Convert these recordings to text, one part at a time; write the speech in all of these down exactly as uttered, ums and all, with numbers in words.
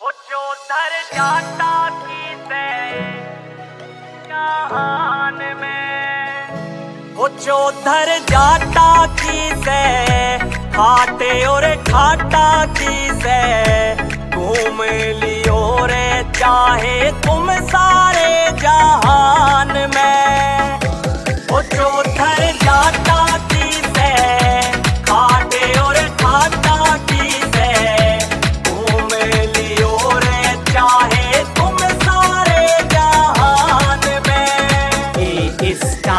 वो चौधर जाता की से जहान में, वो चौधर जाता की से खाटे और खाटा की से घूम लियो रे चाहे तुम सारे जहान में। वो चौधर जाता की से खाटे और खाटा की से घूम लियो रे चाहे तुम सारे जहान में। ए इसका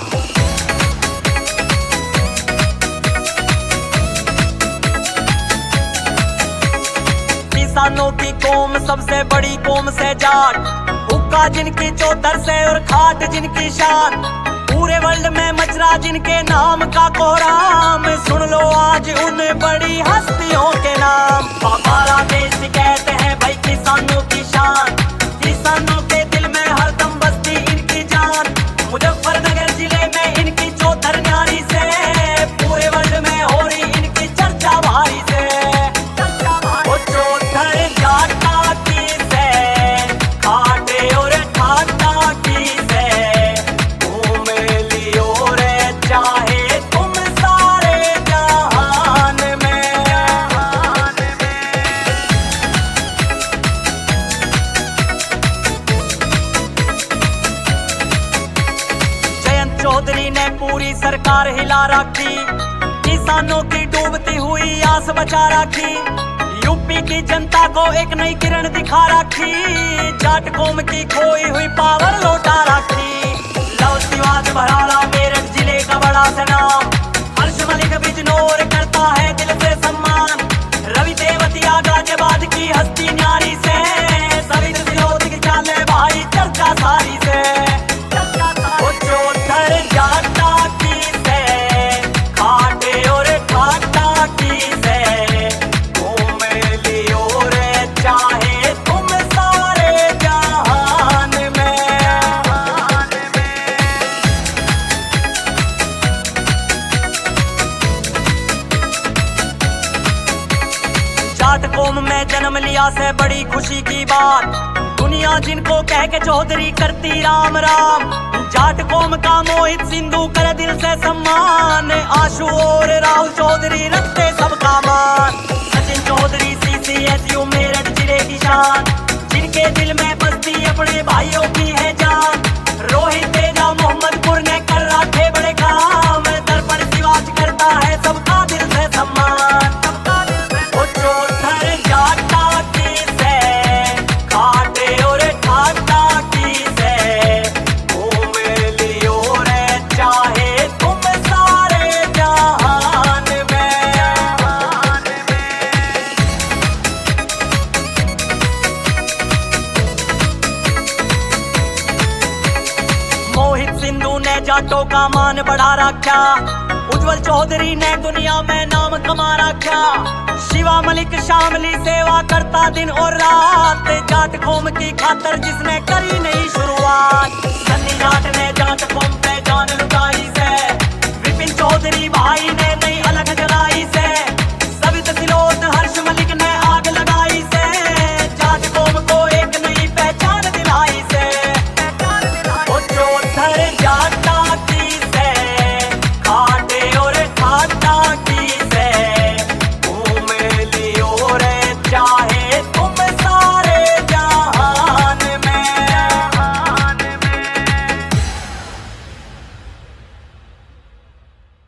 किसानों की कौम सबसे बड़ी कौम से जाट, हुक्का जिनकी चौधर से और खाट जिनकी शान, पूरे वर्ल्ड में मचरा जिनके नाम का कोहराम। सुन लो आज उन बड़ी हस्तियों के नाम। हमारा देश कहते हैं भाई किसानों की शान, किसानों के दिल में हरदम बसती इनकी जान। मुजफ्फरनगर जिले में इनकी चौधर न्यारी से पूरे वर्ल्ड में हो रही इनकी चर्चा भारी से। वो चौधर जाटा की से खाटे और खाटा की से घूम लियो रे चाहे तुम सारे जहान में। जयंत चौधरी ने पूरी सरकार हिला रखी, किसानों की डूबती हुई आस बचा रखी, यूपी की जनता को एक नई किरण दिखा रखी, जाट कौम की खोई हुई पावर लौटा रखी। लौसीवाद भराला मेरठ जिले का बड़ा सा नाम, हर्ष मलिक बिजनौर करता है दिल से सम्मान। रवि तेवतिया गाजियाबाद की हस्ती न्यारी से, सवित्र सिलोद की चाले भाई चर्चा सारी से। वो चौधर जाटा की से खाटे और खाटा की से घूम लियो रे चाहे तुम सारे जहान में। जाट कौम में जन्म लिया से बड़ी खुशी की बात, दुनिया जिनको कह के चौधरी करती राम राम। जाट कौम का मोहित सिंधु कर दिल से सम्मान, आशु और राहुल चौधरी रखते सबका मान। सचिन चौधरी सी सी एस यू मेरठ जिले की शान, जिनके दिल में बसती अपने भाइयों की है जान। रोहित तेजा मोहम्मदपुर ने कर रखे बड़े काम, दर्पण सिवाज करता है सबका दिल से सम्मान। वो चौधर जाटा की से खाटे और खाटा की से घूम लियो रे चाहे तुम सारे जहान में। मोहित सिंधु ने जाटों का मान बढ़ा रखा, उज्जवल चौधरी ने दुनिया में नाम कमा रखा। शिवा मलिक शामली सेवा करता दिन और रात, जाट कौम की खातर जिसने करी नई शुरुआत। सन्नी जाट ने